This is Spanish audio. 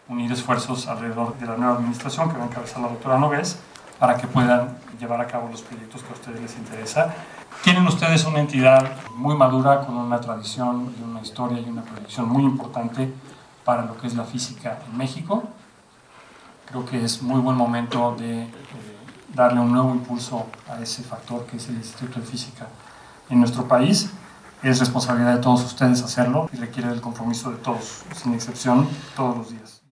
unir esfuerzos alrededor de la nueva administración que va a encabezar la doctora Nogués para que puedan llevar a cabo los proyectos que a ustedes les interesa. Tienen ustedes una entidad muy madura, con una tradición y una historia y una proyección muy importante para lo que es la física en México. Creo que es muy buen momento de darle un nuevo impulso a ese factor que es el Instituto de Física en nuestro país. Es responsabilidad de todos ustedes hacerlo y requiere el compromiso de todos, sin excepción, todos los días.